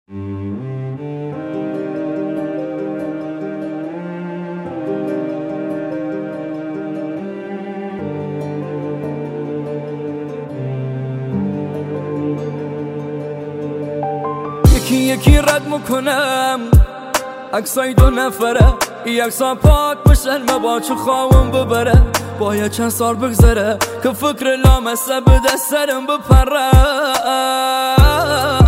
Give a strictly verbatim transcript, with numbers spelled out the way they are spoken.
یکی یکی رد میکنم عکسای دو نفره، ای عکسا پاک بشن مباچه خواهم ببره. باید چند سال بگذره که فکر لامسه به دست سرم بپره.